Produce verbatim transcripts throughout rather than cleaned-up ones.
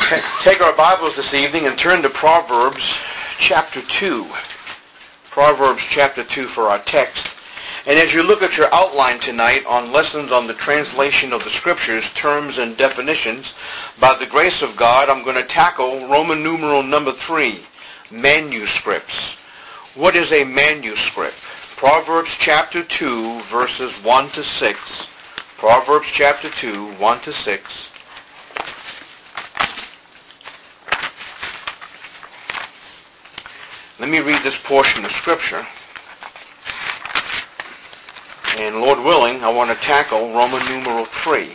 Take our Bibles this evening and turn to Proverbs chapter two. Proverbs chapter two for our text. And as you look at your outline tonight on lessons on the translation of the Scriptures, terms and definitions, by the grace of God, I'm going to tackle Roman numeral number three, manuscripts. What is a manuscript? Proverbs chapter two, verses one to six. Proverbs chapter two, one to six. Let me read this portion of Scripture. And Lord willing, I want to tackle Roman numeral three.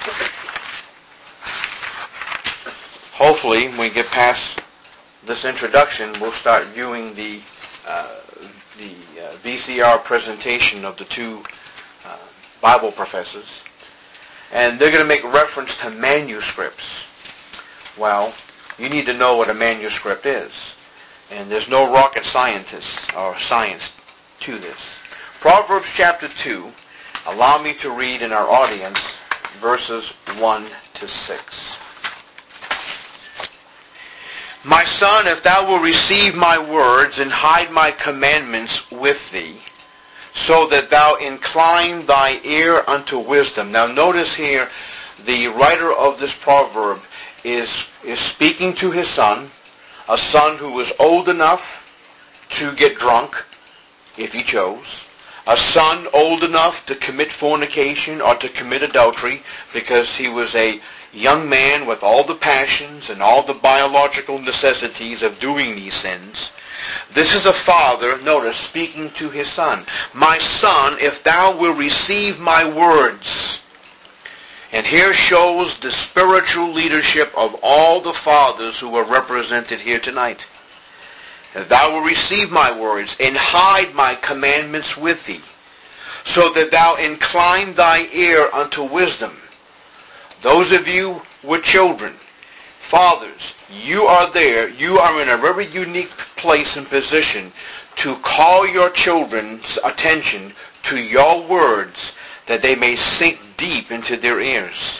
Hopefully, when we get past this introduction, we'll start viewing the uh, the uh, V C R presentation of the two uh, Bible professors. And they're going to make reference to manuscripts. Well, you need to know what a manuscript is. And there's no rocket scientist or science to this. Proverbs chapter two, allow me to read in our audience verses one to six. My son, if thou wilt receive my words and hide my commandments with thee, so that thou incline thy ear unto wisdom. Now notice here, the writer of this proverb is, is speaking to his son, a son who was old enough to get drunk, if he chose. A son old enough to commit fornication or to commit adultery because he was a young man with all the passions and all the biological necessities of doing these sins. This is a father, notice, speaking to his son. My son, if thou wilt receive my words. And here shows the spiritual leadership of all the fathers who are represented here tonight. That thou wilt receive my words and hide my commandments with thee, so that thou incline thy ear unto wisdom. Those of you with children, fathers, you are there, you are in a very unique place and position to call your children's attention to your words, that they may sink deep into their ears.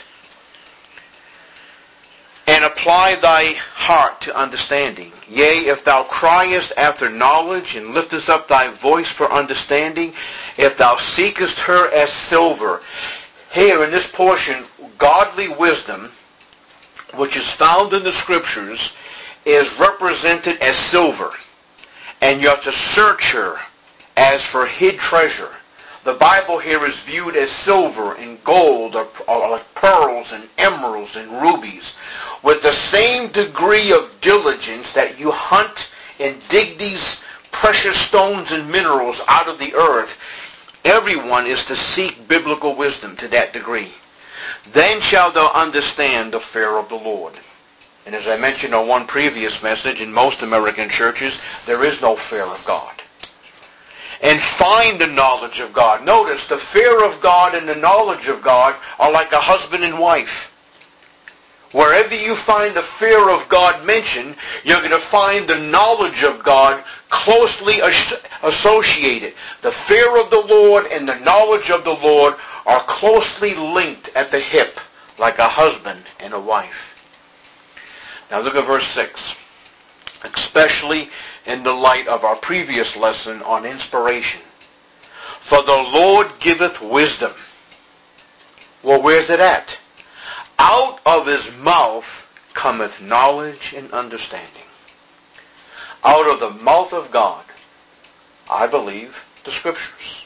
And apply thy heart to understanding. Yea, if thou criest after knowledge, and liftest up thy voice for understanding, if thou seekest her as silver. Here in this portion, godly wisdom, which is found in the Scriptures, is represented as silver. And you have to search her as for hid treasure. The Bible here is viewed as silver and gold, or, or like pearls and emeralds and rubies, with the same degree of diligence that you hunt and dig these precious stones and minerals out of the earth. Everyone is to seek biblical wisdom to that degree. Then shalt thou understand the fear of the Lord. And as I mentioned on one previous message, in most American churches, there is no fear of God. And find the knowledge of God. Notice, the fear of God and the knowledge of God are like a husband and wife. Wherever you find the fear of God mentioned, you're going to find the knowledge of God closely associated. The fear of the Lord and the knowledge of the Lord are closely linked at the hip, like a husband and a wife. Now look at verse six. Especially in the light of our previous lesson on inspiration. For the Lord giveth wisdom. Well, where's it at? Out of his mouth cometh knowledge and understanding. Out of the mouth of God, I believe, the Scriptures,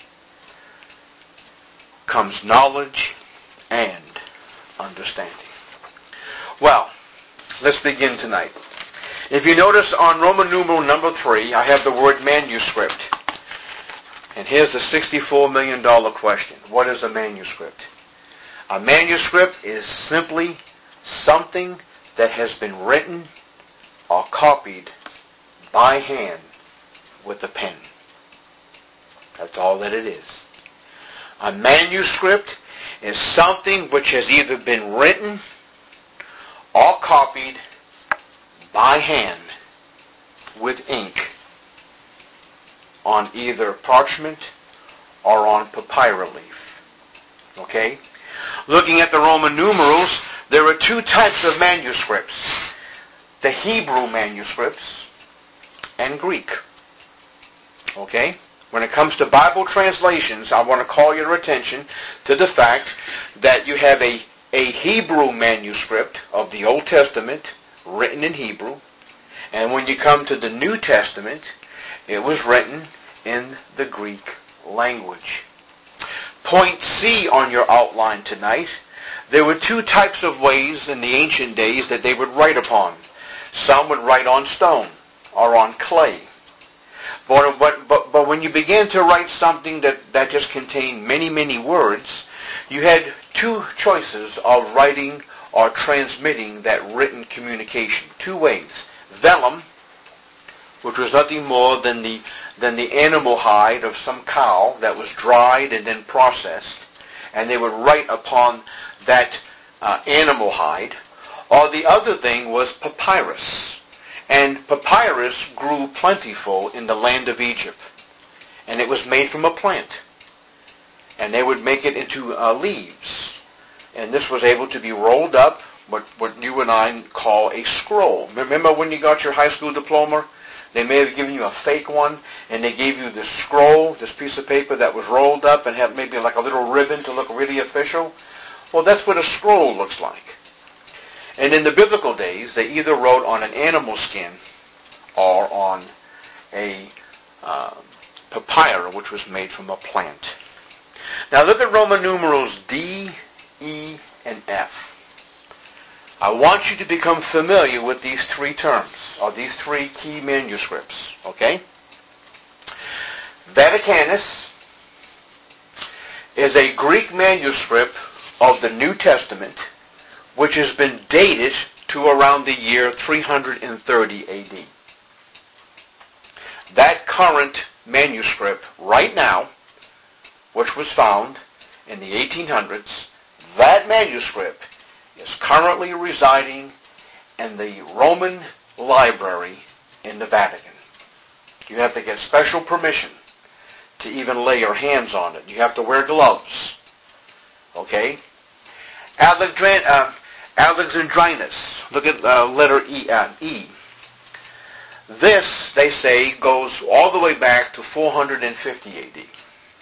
comes knowledge and understanding. Well, let's begin tonight. If you notice on Roman numeral number three, I have the word manuscript. And here's the sixty-four million dollars question. What is a manuscript? A manuscript is simply something that has been written or copied by hand with a pen. That's all that it is. A manuscript is something which has either been written or copied by hand with ink on either parchment or on papyrus leaf. Okay? Looking at the Roman numerals, there are two types of manuscripts. the Hebrew manuscripts, and Greek. Okay? When it comes to Bible translations, I want to call your attention to the fact that you have a, a Hebrew manuscript of the Old Testament written in Hebrew, and when you come to the New Testament, it was written in the Greek language. Point C on your outline tonight, there were two types of ways in the ancient days that they would write upon. Some would write on stone or on clay. But, but, but, but when you began to write something that, that just contained many, many words, you had two choices of writing or transmitting that written communication. Two ways. Vellum, which was nothing more than the, than the animal hide of some cow that was dried and then processed, and they would write upon that uh, animal hide. Or the other thing was papyrus. And papyrus grew plentiful in the land of Egypt. And it was made from a plant. And they would make it into uh, leaves. And this was able to be rolled up, what, what you and I call a scroll. Remember when you got your high school diploma? They may have given you a fake one, and they gave you this scroll, this piece of paper that was rolled up and had maybe like a little ribbon to look really official. Well, that's what a scroll looks like. And in the biblical days, they either wrote on an animal skin or on a uh, papyrus, which was made from a plant. Now look at Roman numerals D, E, and F. I want you to become familiar with these three terms, or these three key manuscripts, okay? Vaticanus is a Greek manuscript of the New Testament, which has been dated to around the year three hundred thirty A D. That current manuscript right now, which was found in the eighteen hundreds, that manuscript is currently residing in the Roman library in the Vatican. You have to get special permission to even lay your hands on it. You have to wear gloves. Okay? Alexand- uh, Alexandrinus. Look at uh, letter E, uh, E. This, they say, goes all the way back to four hundred fifty A D.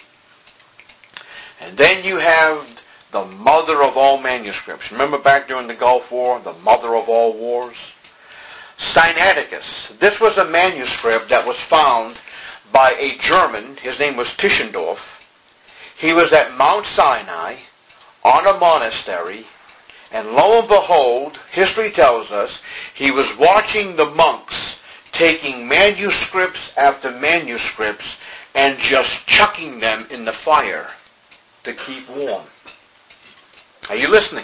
And then you have the mother of all manuscripts. Remember back during the Gulf War, the mother of all wars? Sinaiticus. This was a manuscript that was found by a German. His name was Tischendorf. He was at Mount Sinai on a monastery, and lo and behold, history tells us, he was watching the monks taking manuscripts after manuscripts and just chucking them in the fire to keep warm. Are you listening?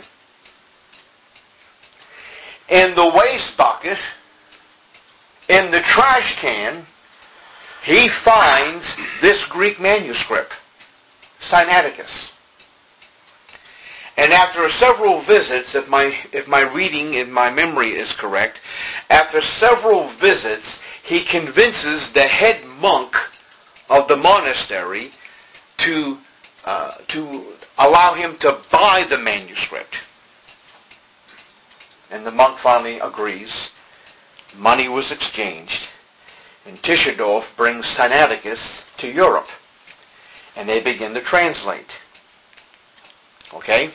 In the waste bucket, in the trash can, he finds this Greek manuscript, Sinaiticus. And after several visits, if my if my reading in my memory is correct, after several visits, he convinces the head monk of the monastery to uh, to allow him to buy the manuscript. And the monk finally agrees. Money was exchanged. And Tischendorf brings Sinaiticus to Europe. And they begin to translate. Okay?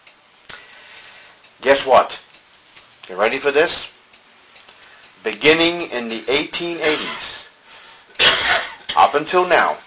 Guess what? You ready for this? Beginning in the eighteen eighties, up until now,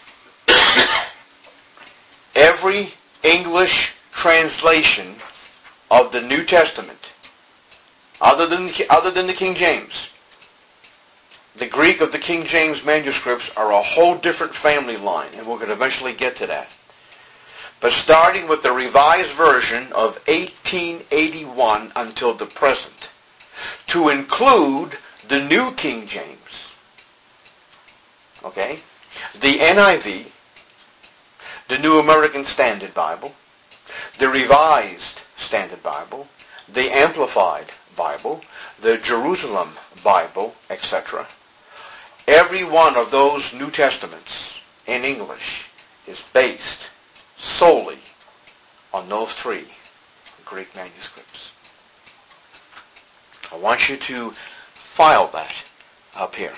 every English translation of the New Testament, other than, other than the King James, the Greek of the King James manuscripts are a whole different family line, and we're going to eventually get to that. But starting with the Revised Version of eighteen eighty-one until the present, to include the New King James, okay, the N I V, the New American Standard Bible, the Revised Standard Bible, the Amplified Bible, the Jerusalem Bible, et cetera. Every one of those New Testaments in English is based solely on those three Greek manuscripts. I want you to filed that up here.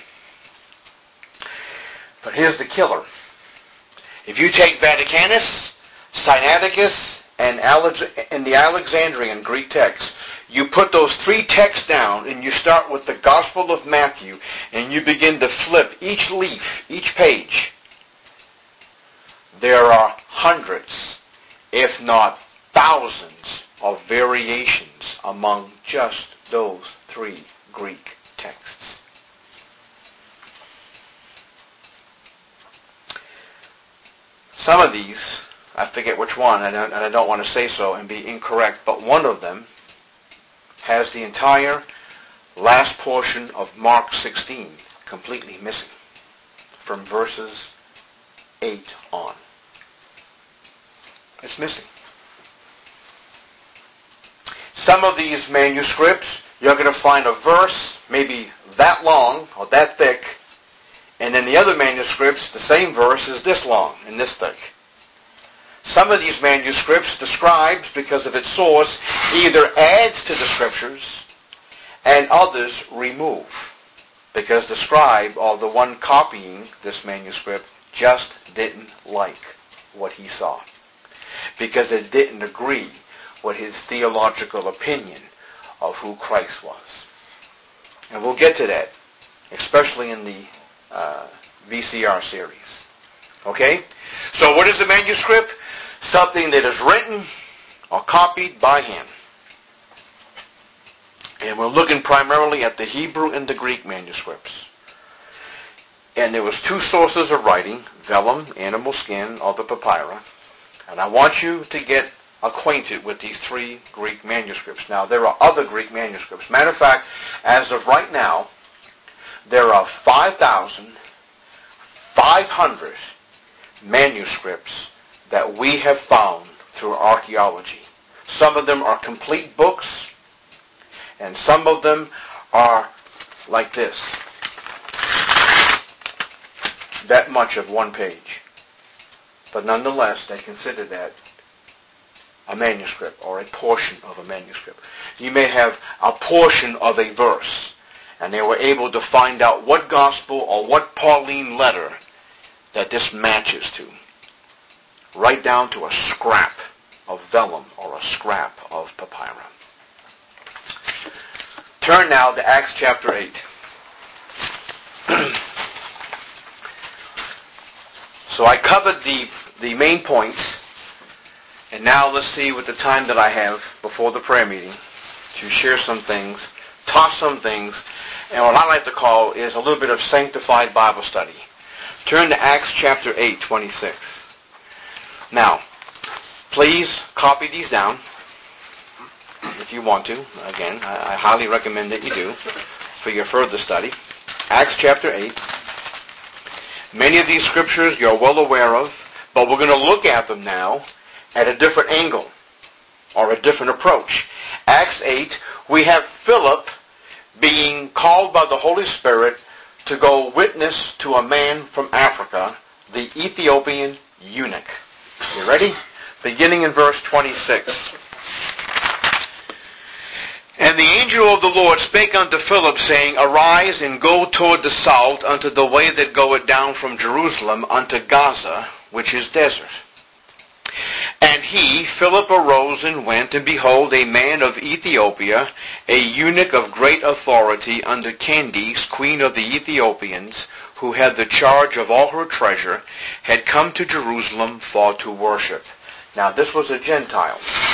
But here's the killer. If you take Vaticanus, Sinaiticus, and, Alex- and the Alexandrian Greek text, you put those three texts down and you start with the Gospel of Matthew and you begin to flip each leaf, each page. There are hundreds, if not thousands, of variations among just those three Greek texts. Some of these, I forget which one, and I, and I don't want to say so and be incorrect, but one of them has the entire last portion of Mark sixteen completely missing from verses eight on. It's missing. Some of these manuscripts, you're going to find a verse maybe that long or that thick, and in the other manuscripts, the same verse is this long and this thick. Some of these manuscripts, the scribes, because of its source, either adds to the scriptures and others remove, because the scribe or the one copying this manuscript just didn't like what he saw, because it didn't agree with his theological opinion of who Christ was. And we'll get to that, especially in the uh, V C R series. Okay? So what is the manuscript? Something that is written or copied by hand. And we're looking primarily at the Hebrew and the Greek manuscripts. And there was two sources of writing, vellum, animal skin, or the papyri. And I want you to get acquainted with these three Greek manuscripts. Now, there are other Greek manuscripts. Matter of fact, as of right now, there are five thousand five hundred manuscripts that we have found through archaeology. Some of them are complete books, and some of them are like this. That much of one page. But nonetheless, they consider that a manuscript or a portion of a manuscript. You may have a portion of a verse, and they were able to find out what gospel or what Pauline letter that this matches to, right down to a scrap of vellum or a scrap of papyri. Turn now to Acts chapter eight. So I covered the, the main points, and now let's see with the time that I have before the prayer meeting to share some things, toss some things, and what I like to call is a little bit of sanctified Bible study. Turn to Acts chapter eight, twenty-six. Now, please copy these down if you want to. Again, I, I highly recommend that you do for your further study. Acts chapter eight. Many of these scriptures you're well aware of, but we're going to look at them now at a different angle or a different approach. Acts eight, we have Philip being called by the Holy Spirit to go witness to a man from Africa, the Ethiopian eunuch. You ready? Beginning in verse twenty-six. And the angel of the Lord spake unto Philip, saying, Arise and go toward the south unto the way that goeth down from Jerusalem unto Gaza, which is desert. And he, Philip, arose and went, and behold, a man of Ethiopia, a eunuch of great authority under Candace, queen of the Ethiopians, who had the charge of all her treasure, had come to Jerusalem for to worship. Now, this was a Gentile.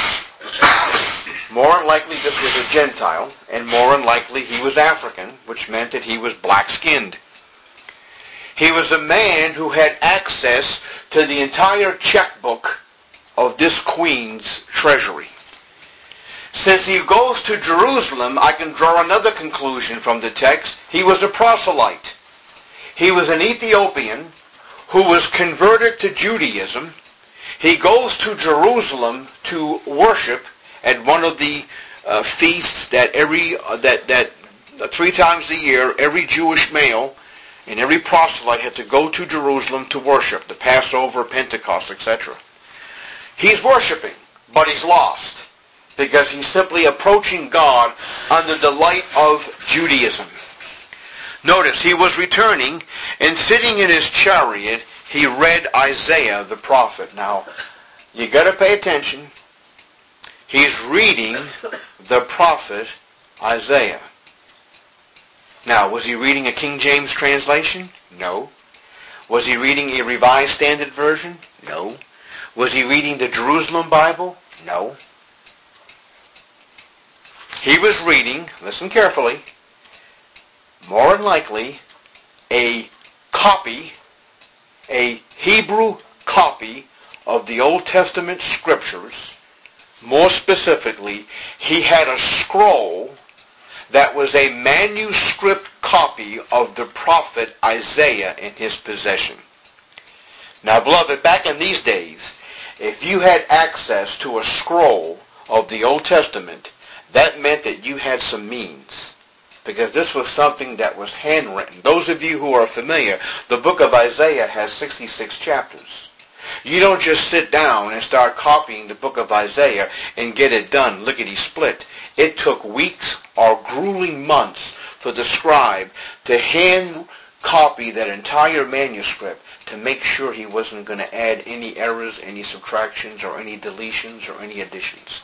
More than likely, this was a Gentile, and more than likely, he was African, which meant that he was black-skinned. He was a man who had access to the entire checkbook of this queen's treasury. Since he goes to Jerusalem, I can draw another conclusion from the text. He was a proselyte. He was an Ethiopian who was converted to Judaism. He goes to Jerusalem to worship at one of the uh, feasts that every uh, that that uh, three times a year every Jewish male and every proselyte had to go to Jerusalem to worship, the Passover, Pentecost, et cetera. He's worshiping, but he's lost because he's simply approaching God under the light of Judaism. Notice, he was returning, and sitting in his chariot, he read Isaiah the prophet. Now, you got to pay attention. He's reading the prophet Isaiah. Now, was he reading a King James translation? No. Was he reading a Revised Standard Version? No. Was he reading the Jerusalem Bible? No. He was reading, listen carefully, more than likely, a copy, a Hebrew copy of the Old Testament Scriptures. More specifically, he had a scroll that was a manuscript copy of the prophet Isaiah in his possession. Now, beloved, back in these days, if you had access to a scroll of the Old Testament, that meant that you had some means, because this was something that was handwritten. Those of you who are familiar, the book of Isaiah has sixty-six chapters. You don't just sit down and start copying the book of Isaiah and get it done, lickety-split. It took weeks or grueling months for the scribe to hand copy that entire manuscript to make sure he wasn't going to add any errors, any subtractions, or any deletions, or any additions.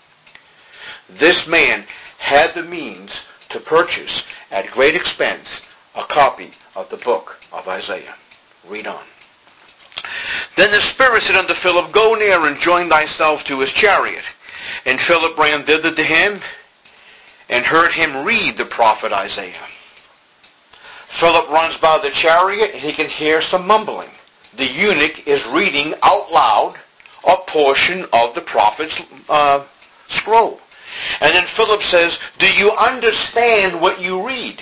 This man had the means to purchase, at great expense, a copy of the book of Isaiah. Read on. Then the Spirit said unto Philip, Go near and join thyself to his chariot. And Philip ran thither to him, and heard him read the prophet Isaiah. Philip runs by the chariot, and he can hear some mumbling. The eunuch is reading out loud a portion of the prophet's uh, scroll. And then Philip says, Do you understand what you read?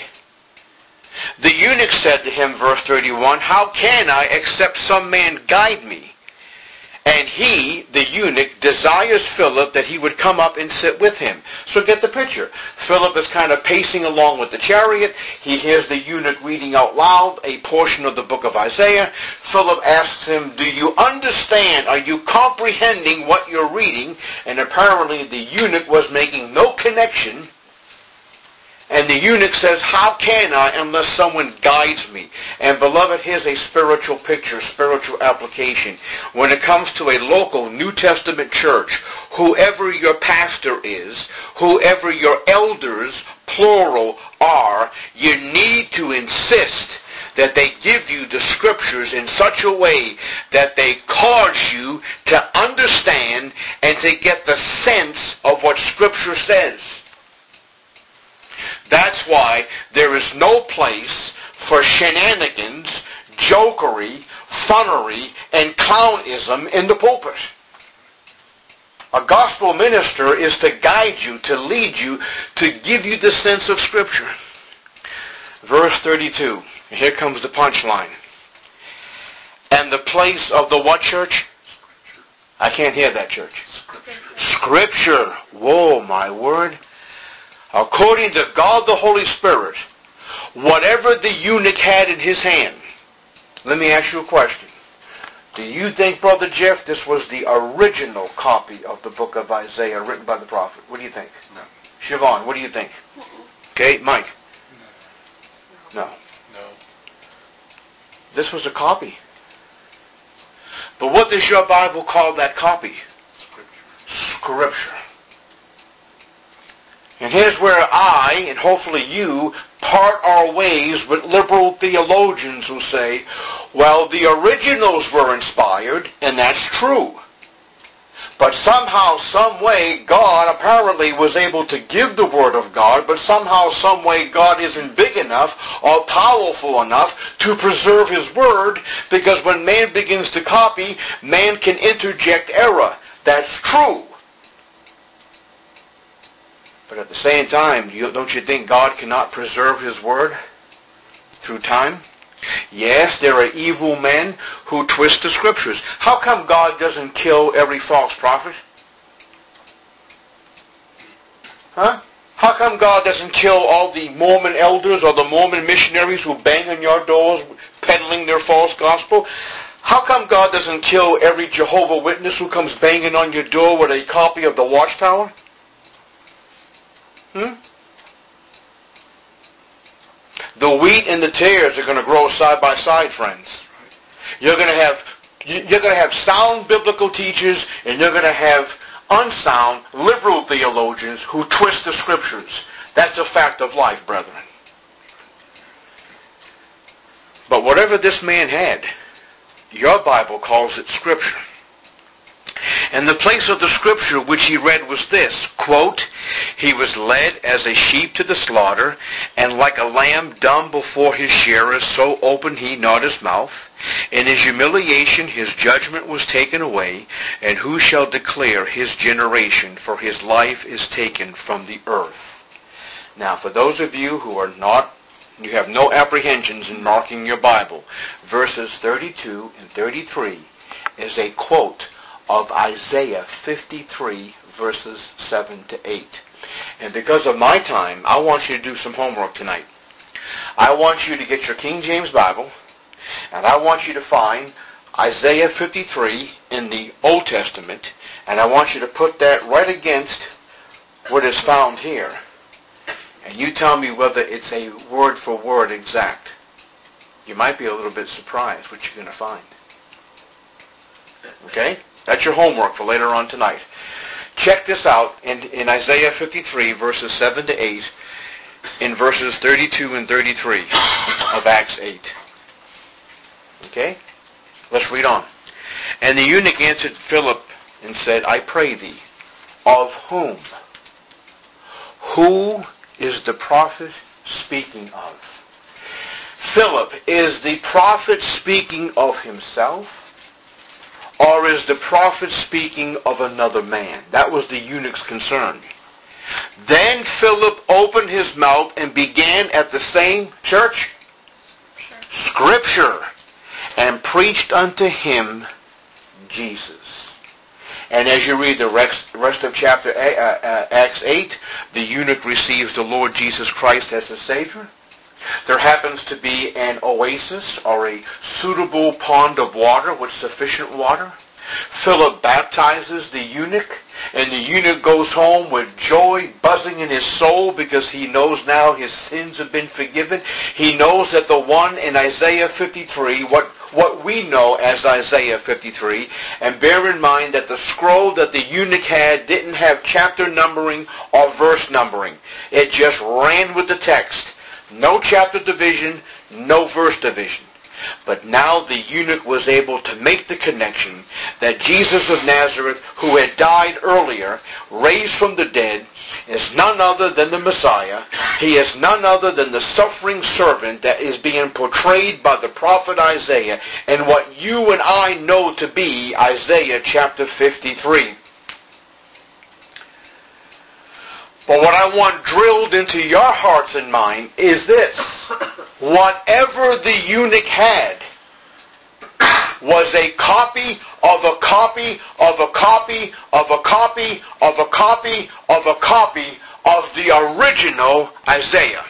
The eunuch said to him, verse thirty-one, How can I except some man guide me? And he, the eunuch, desires Philip that he would come up and sit with him. So get the picture. Philip is kind of pacing along with the chariot. He hears the eunuch reading out loud a portion of the book of Isaiah. Philip asks him, Do you understand? Are you comprehending what you're reading? And apparently the eunuch was making no connection. And the eunuch says, How can I unless someone guides me? And beloved, here's a spiritual picture, spiritual application. When it comes to a local New Testament church, whoever your pastor is, whoever your elders, plural, are, you need to insist that they give you the Scriptures in such a way that they cause you to understand and to get the sense of what Scripture says. That's why there is no place for shenanigans, jokery, funnery, and clownism in the pulpit. A gospel minister is to guide you, to lead you, to give you the sense of Scripture. Verse thirty-two. Here comes the punchline. And the place of the what, church? Scripture. I can't hear that, church. Scripture. Scripture. Whoa, my word. According to God the Holy Spirit, whatever the eunuch had in his hand, let me ask you a question. Do you think, Brother Jeff, this was the original copy of the book of Isaiah written by the prophet? What do you think? No. Siobhan, what do you think? Okay, Mike? No. No. No. This was a copy. But what does your Bible call that copy? Scripture. Scripture. And here's where I, and hopefully you, part our ways with liberal theologians who say, well, the originals were inspired, and that's true. But somehow, some way, God apparently was able to give the Word of God, but somehow, some way, God isn't big enough or powerful enough to preserve His Word, because when man begins to copy, man can interject error. That's true. But at the same time, don't you think God cannot preserve His Word through time? Yes, there are evil men who twist the Scriptures. How come God doesn't kill every false prophet? Huh? How come God doesn't kill all the Mormon elders or the Mormon missionaries who bang on your doors peddling their false gospel? How come God doesn't kill every Jehovah's Witness who comes banging on your door with a copy of the Watchtower? Hmm? The wheat and the tares are going to grow side by side, friends. You're going to have you're going to have sound biblical teachers, and you're going to have unsound liberal theologians who twist the scriptures. That's a fact of life, brethren. But whatever this man had, your Bible calls it Scripture. And the place of the Scripture which he read was this, quote, "He was led as a sheep to the slaughter, and like a lamb dumb before his shearers, so opened he not his mouth. In his humiliation his judgment was taken away, and who shall declare his generation? For his life is taken from the earth." Now, for those of you who are not, you have no apprehensions in marking your Bible, verses thirty-two and thirty-three is a quote of Isaiah fifty-three, verses seven to eight. And because of my time, I want you to do some homework tonight. I want you to get your King James Bible, and I want you to find Isaiah fifty-three in the Old Testament, and I want you to put that right against what is found here. And you tell me whether it's a word for word exact. You might be a little bit surprised what you're going to find. Okay? That's your homework for later on tonight. Check this out in, in Isaiah fifty-three, verses seven to eight, in verses thirty-two and thirty-three of Acts eight. Okay? Let's read on. "And the eunuch answered Philip and said, I pray thee, of whom? Who is the prophet speaking of?" Philip, is the prophet speaking of himself? Or is the prophet speaking of another man? That was the eunuch's concern. Then Philip opened his mouth and began at the same church Scripture, and preached unto him Jesus. And as you read the rest of chapter Acts eight, the eunuch receives the Lord Jesus Christ as his Savior. There happens to be an oasis or a suitable pond of water with sufficient water. Philip baptizes the eunuch, and the eunuch goes home with joy buzzing in his soul because he knows now his sins have been forgiven. He knows that the one in Isaiah fifty-three, what, what we know as Isaiah fifty-three, and bear in mind that the scroll that the eunuch had didn't have chapter numbering or verse numbering. It just ran with the text. No chapter division, no verse division. But now the eunuch was able to make the connection that Jesus of Nazareth, who had died earlier, raised from the dead, is none other than the Messiah. He is none other than the suffering servant that is being portrayed by the prophet Isaiah, and what you and I know to be Isaiah chapter fifty-three. But what I want drilled into your hearts and mind is this. Whatever the eunuch had was a copy of a copy of a copy of a copy of a copy of a copy of the original Isaiah.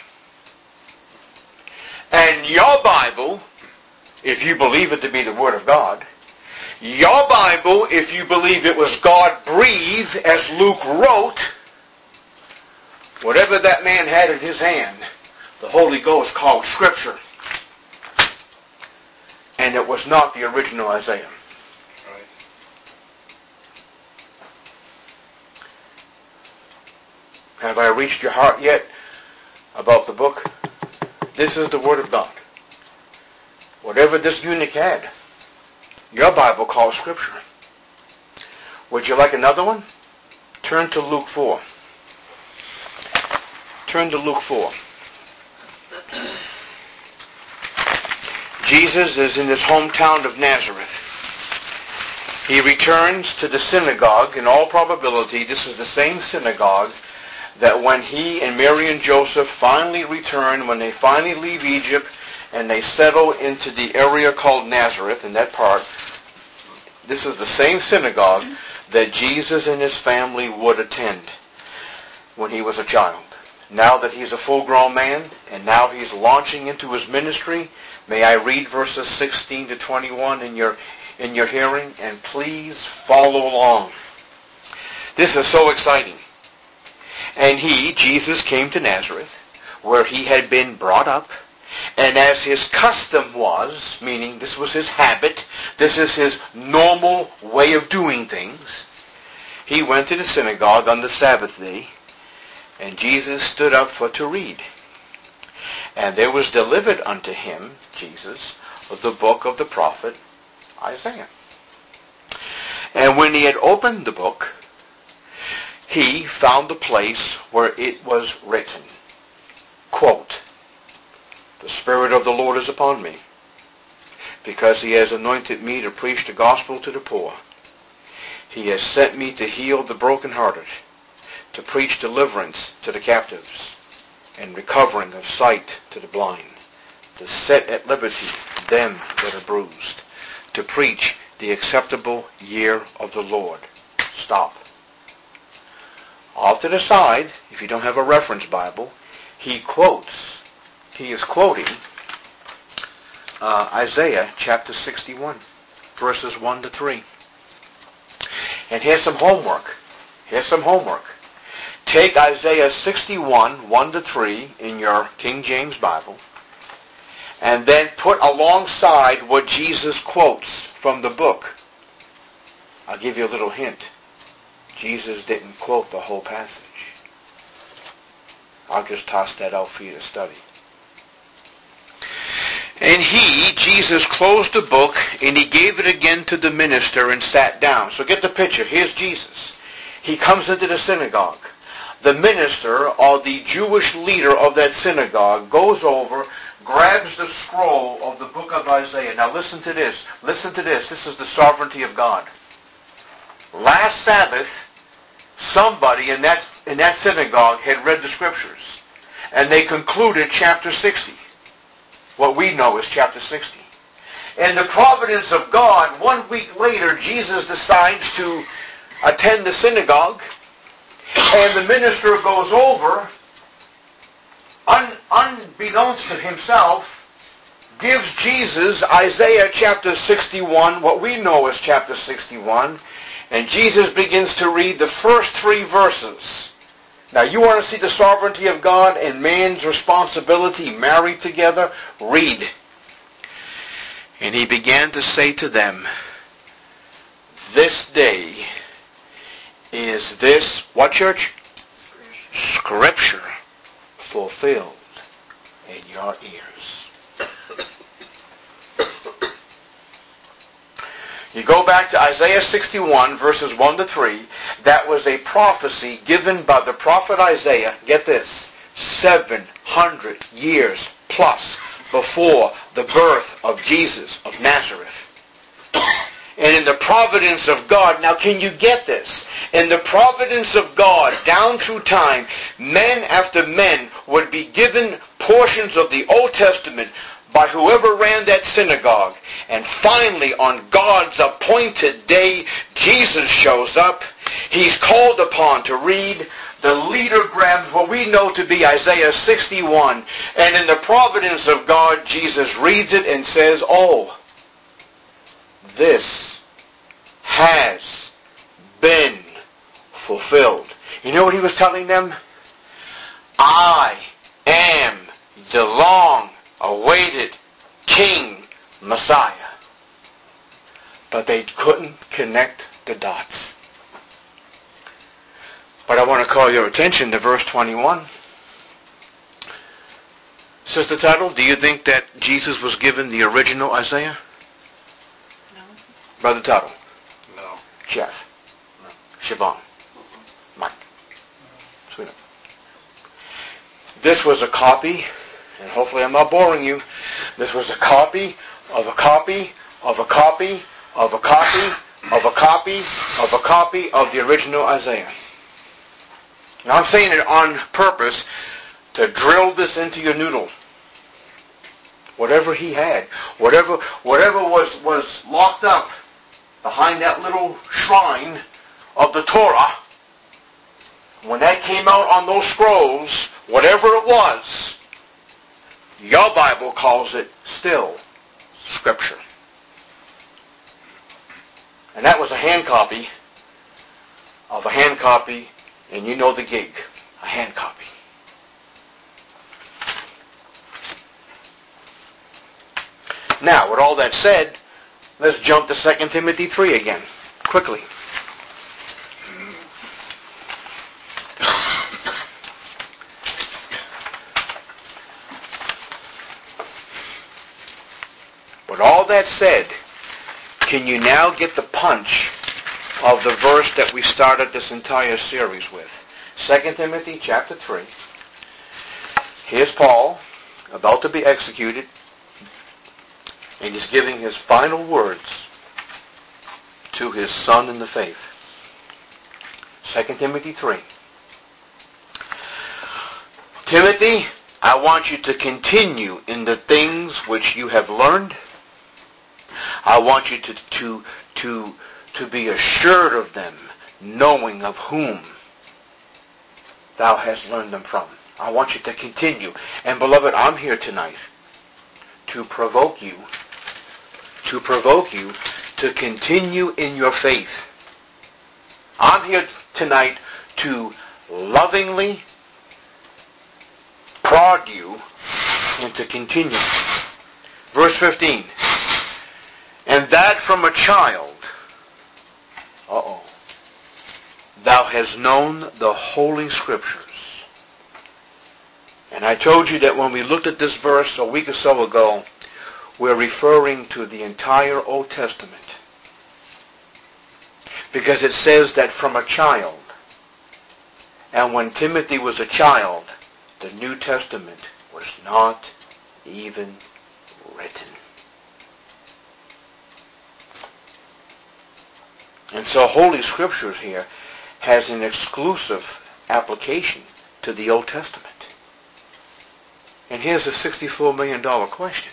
And your Bible, if you believe it to be the Word of God, your Bible, if you believe it was God-breathed, as Luke wrote, whatever that man had in his hand, the Holy Ghost called Scripture. And it was not the original Isaiah. Right. Have I reached your heart yet about the book? This is the Word of God. Whatever this eunuch had, your Bible calls Scripture. Would you like another one? Turn to Luke four. Turn to Luke four. Jesus is in his hometown of Nazareth. He returns to the synagogue. In all probability, this is the same synagogue that when he and Mary and Joseph finally return, when they finally leave Egypt and they settle into the area called Nazareth, in that part, this is the same synagogue that Jesus and his family would attend when he was a child. Now that he's a full-grown man, and now he's launching into his ministry, may I read verses sixteen to twenty-one in your in your hearing, and please follow along. This is so exciting. "And he, Jesus, came to Nazareth, where he had been brought up, And as his custom was, meaning this was his habit, this is his normal way of doing things, he went to the synagogue on the Sabbath day, and Jesus stood up for to read. And there was delivered unto him, Jesus, the book of the prophet Isaiah. And when he had opened the book, he found the place where it was written, quote, "The Spirit of the Lord is upon me, because he has anointed me to preach the gospel to the poor. He has sent me to heal the brokenhearted, to preach deliverance to the captives, and recovering of sight to the blind, to set at liberty them that are bruised, to preach the acceptable year of the Lord." Stop. Off to the side, if you don't have a reference Bible, he quotes, he is quoting uh, Isaiah chapter sixty-one, verses one to three. And here's some homework. Here's some homework. Take Isaiah sixty-one, one to three in your King James Bible, and then put alongside what Jesus quotes from the book. I'll give you a little hint. Jesus didn't quote the whole passage. I'll just toss that out for you to study. And he, Jesus, closed the book, and he gave it again to the minister and sat down. So get the picture. Here's Jesus. He comes into the synagogue. The minister, or the Jewish leader of that synagogue, goes over, grabs the scroll of the book of Isaiah. Now listen to this. Listen to this. This is the sovereignty of God. Last Sabbath, somebody in that, in that synagogue had read the scriptures. And they concluded chapter sixty. What we know is chapter sixty. In the providence of God, one week later, Jesus decides to attend the synagogue. And the minister goes over, un, unbeknownst to himself, gives Jesus Isaiah chapter sixty-one, what we know as chapter sixty-one, and Jesus begins to read the first three verses. Now, you want to see the sovereignty of God and man's responsibility married together? Read. And he began to say to them, "This day is this," what, church? Scripture fulfilled in your ears. You go back to Isaiah sixty-one, verses one to three. That was a prophecy given by the prophet Isaiah, get this, seven hundred years plus before the birth of Jesus of Nazareth. And in the providence of God, now can you get this? In the providence of God, down through time, men after men would be given portions of the Old Testament by whoever ran that synagogue. And finally, on God's appointed day, Jesus shows up. He's called upon to read. The leader grabs what we know to be Isaiah sixty-one. And in the providence of God, Jesus reads it and says, "Oh, this has been fulfilled." You know what he was telling them? I am the long-awaited King Messiah. But they couldn't connect the dots. But I want to call your attention to verse twenty-one. Sister Tuttle, do you think that Jesus was given the original Isaiah? No. Brother Tuttle? No. Jeff? No. Siobhan? Mike? Sweet. This was a copy, and hopefully I'm not boring you, this was a copy of a copy of a copy of a copy of a copy of a copy of the original Isaiah. Now I'm saying it on purpose to drill this into your noodle. Whatever he had, whatever whatever was, was locked up behind that little shrine of the Torah, when that came out on those scrolls, whatever it was, your Bible calls it still Scripture. And that was a hand copy of a hand copy, and you know the gig, a hand copy. Now, with all that said, let's jump to Second Timothy three again, quickly. With all that said, can you now get the punch of the verse that we started this entire series with? Second Timothy chapter three. Here's Paul, about to be executed, and he's giving his final words to his son in the faith. Second Timothy three. Timothy, I want you to continue in the things which you have learned. I want you to, to, to, to be assured of them, knowing of whom thou hast learned them from. I want you to continue. And beloved, I'm here tonight to provoke you, to provoke you to continue in your faith. I'm here tonight to lovingly prod you into continuing. Verse fifteen. And that from a child, uh-oh, thou hast known the Holy Scriptures. And I told you that when we looked at this verse a week or so ago, we're referring to the entire Old Testament. Because it says that from a child. And when Timothy was a child, the New Testament was not even written. And so Holy Scriptures here has an exclusive application to the Old Testament. And here's a sixty-four million dollars question.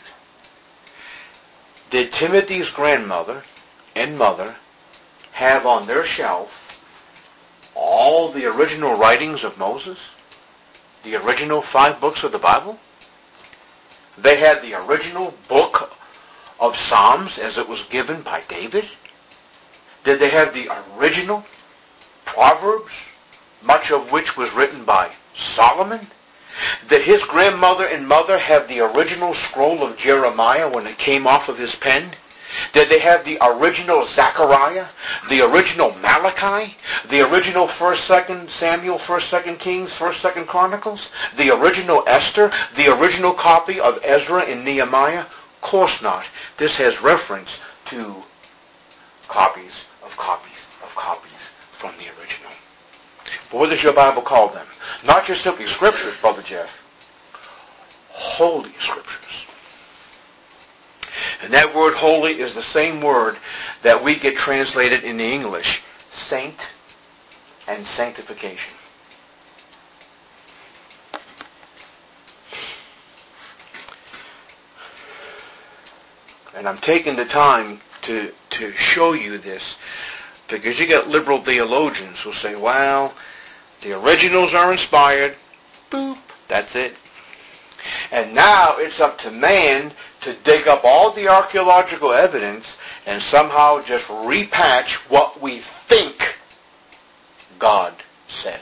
Did Timothy's grandmother and mother have on their shelf all the original writings of Moses? The original five books of the Bible? They had the original book of Psalms as it was given by David? Did they have the original Proverbs, much of which was written by Solomon? Did his grandmother and mother have the original scroll of Jeremiah when it came off of his pen? Did they have the original Zechariah, the original Malachi, the original First, Second Samuel, First, Second Kings, First, Second Chronicles, the original Esther, the original copy of Ezra and Nehemiah? Of course not. This has reference to copies of copies of copies from the original. But what does your Bible call them? Not just simply Scriptures, Brother Jeff. Holy Scriptures. And that word holy is the same word that we get translated in the English, saint and sanctification. And I'm taking the time to, to show you this because you get liberal theologians who say, well, the originals are inspired. Boop. That's it. And now it's up to man to dig up all the archaeological evidence and somehow just repatch what we think God said.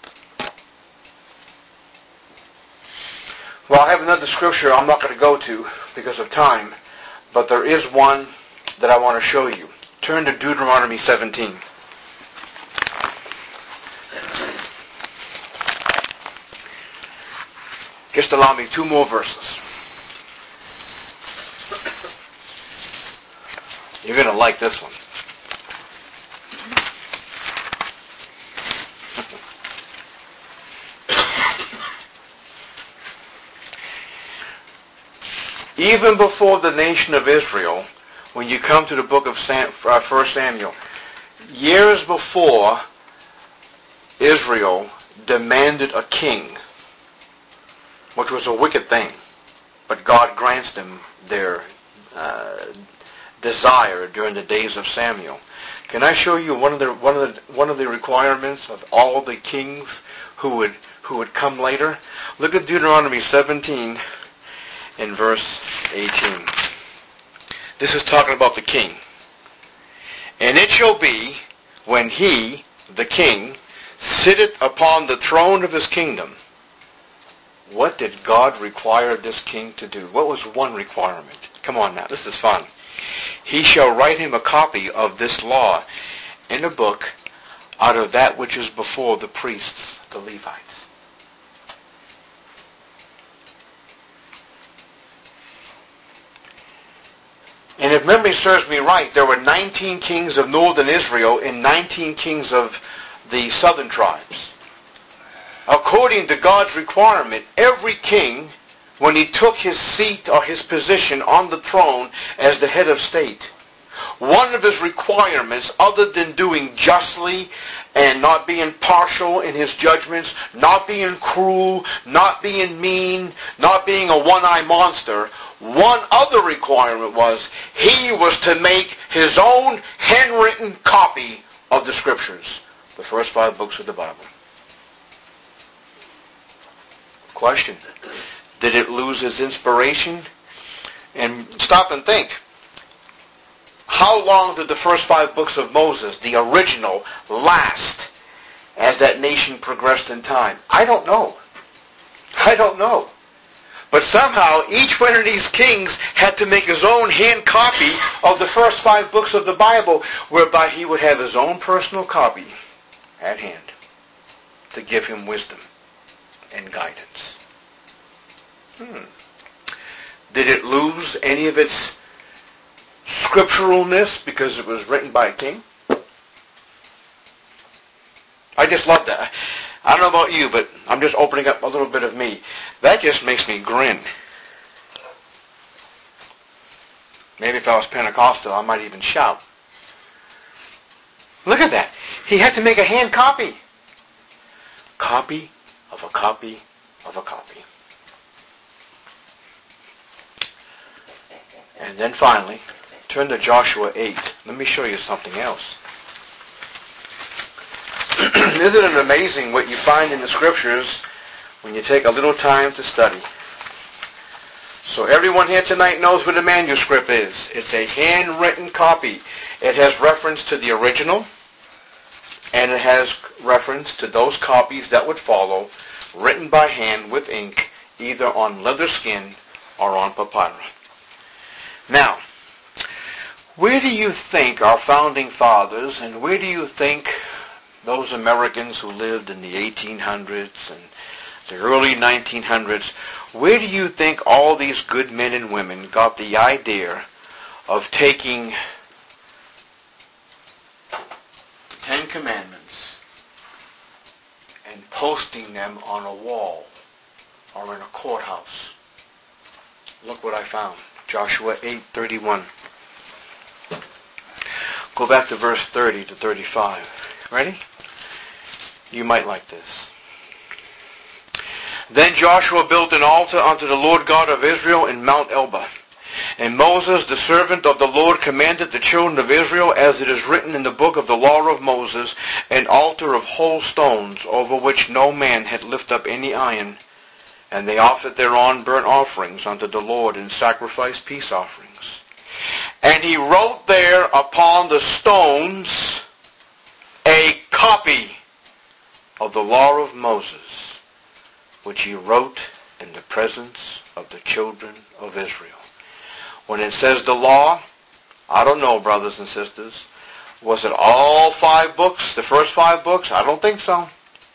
Well, I have another scripture I'm not going to go to because of time, but there is one that I want to show you. Turn to Deuteronomy seventeen. Just allow me two more verses. You're going to like this one. Even before the nation of Israel, when you come to the book of Sam, uh, First Samuel, years before Israel demanded a king, which was a wicked thing, but God grants them their uh, desire during the days of Samuel. Can I show you one of the one of the one of the requirements of all the kings who would who would come later? Look at Deuteronomy seventeen in verse eighteen. This is talking about the king. And it shall be when he, the king, sitteth upon the throne of his kingdom. What did God require this king to do? What was one requirement? Come on now, this is fun. He shall write him a copy of this law in a book out of that which is before the priests, the Levites. And if memory serves me right, there were nineteen kings of northern Israel and nineteen kings of the southern tribes. According to God's requirement, every king, when he took his seat or his position on the throne as the head of state, one of his requirements, other than doing justly and not being partial in his judgments, not being cruel, not being mean, not being a one-eyed monster, one other requirement was he was to make his own handwritten copy of the Scriptures, the first five books of the Bible. Question: did it lose its inspiration? And stop and think. How long did the first five books of Moses, the original, last as that nation progressed in time? I don't know. I don't know. But somehow each one of these kings had to make his own hand copy of the first five books of the Bible, whereby he would have his own personal copy at hand to give him wisdom and guidance. Hmm. Did it lose any of its scripturalness because it was written by a king? I just love that. I don't know about you, but I'm just opening up a little bit of me. That just makes me grin. Maybe if I was Pentecostal, I might even shout. Look at that. He had to make a hand copy. Copy of a copy of a copy. And then finally, turn to Joshua eight. Let me show you something else. Isn't it amazing what you find in the Scriptures when you take a little time to study? So everyone here tonight knows what a manuscript is. It's a handwritten copy. It has reference to the original, and it has reference to those copies that would follow, written by hand with ink, either on leather skin or on papyrus. Now, where do you think our founding fathers, and where do you think those Americans who lived in the eighteen hundreds and the early nineteen hundreds, where do you think all these good men and women got the idea of taking the Ten Commandments and posting them on a wall or in a courthouse? Look what I found. Joshua eight thirty-one. Go back to verse thirty to thirty-five. Ready? You might like this. Then Joshua built an altar unto the Lord God of Israel in Mount Ebal. And Moses, the servant of the Lord, commanded the children of Israel, as it is written in the book of the law of Moses, an altar of whole stones, over which no man had lifted up any iron. And they offered thereon burnt offerings unto the Lord, and sacrificed peace offerings. And he wrote there upon the stones a copy of the law of Moses, which he wrote in the presence of the children of Israel. When it says the law, I don't know, brothers and sisters. Was it all five books, the first five books? I don't think so.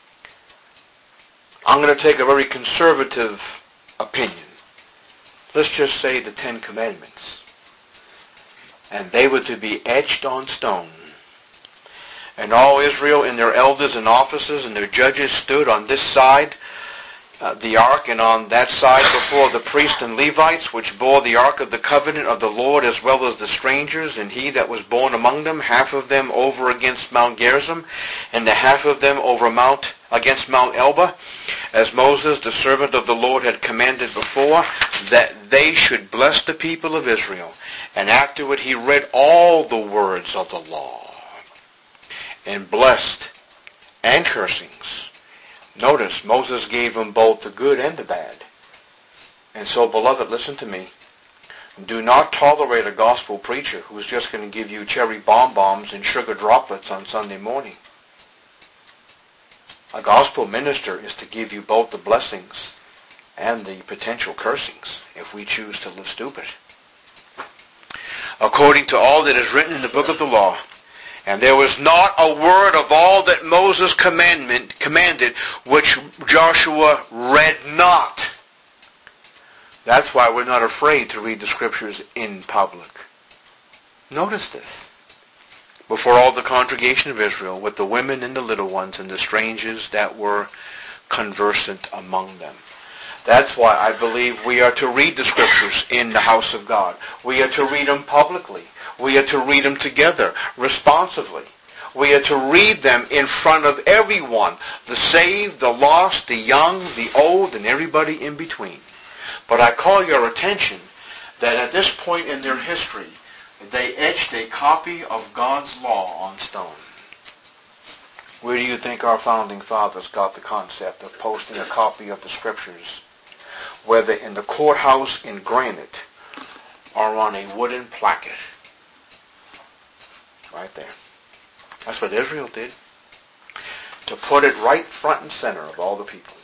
I'm going to take a very conservative opinion. Let's just say the Ten Commandments. And they were to be etched on stone. And all Israel and their elders and officers and their judges stood on this side, uh, the ark, and on that side before the priests and Levites, which bore the ark of the covenant of the Lord, as well as the strangers, and he that was born among them, half of them over against Mount Gerizim, and the half of them over Mount against Mount Ebal, as Moses, the servant of the Lord, had commanded before, that they should bless the people of Israel. And afterward he read all the words of the law, and blessed and cursings. Notice, Moses gave them both the good and the bad. And so, beloved, listen to me. Do not tolerate a gospel preacher who's just going to give you cherry bonbons and sugar droplets on Sunday morning. A gospel minister is to give you both the blessings and the potential cursings if we choose to live stupid. according to all that is written in the book of the law. And there was not a word of all that Moses commandment commanded which Joshua read not. That's why we're not afraid to read the scriptures in public. Notice this. Before all the congregation of Israel, with the women and the little ones and the strangers that were conversant among them. That's why I believe we are to read the scriptures in the house of God. We are to read them publicly. We are to read them together, responsively. We are to read them in front of everyone, the saved, the lost, the young, the old, and everybody in between. But I call your attention that at this point in their history, they etched a copy of God's law on stone. Where do you think our founding fathers got the concept of posting a copy of the scriptures, whether in the courthouse in granite or on a wooden placket? Right there. That's what Israel did. To put it right front and center of all the people.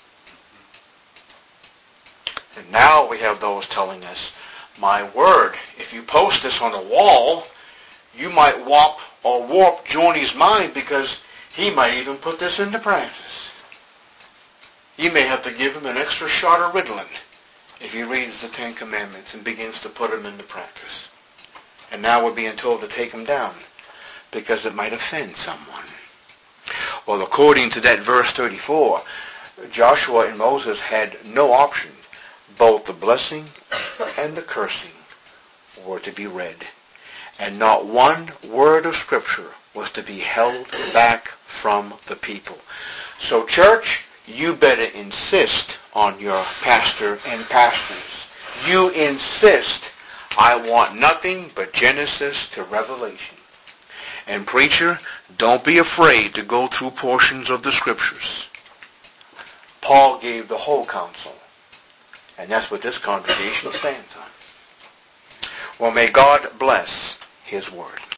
And now we have those telling us, my word, if you post this on a wall, you might warp or warp Johnny's mind because he might even put this into practice. You may have to give him an extra shot of Ritalin if he reads the Ten Commandments and begins to put them into practice. And now we're being told to take them down because it might offend someone. Well, according to that verse thirty-four, Joshua and Moses had no option. Both the blessing and the cursing were to be read. And not one word of Scripture was to be held back from the people. So, church, you better insist on your pastor and pastors. You insist, I want nothing but Genesis to Revelation. And preacher, don't be afraid to go through portions of the Scriptures. Paul gave the whole counsel. And that's what this congregation stands on. Well, may God bless His Word.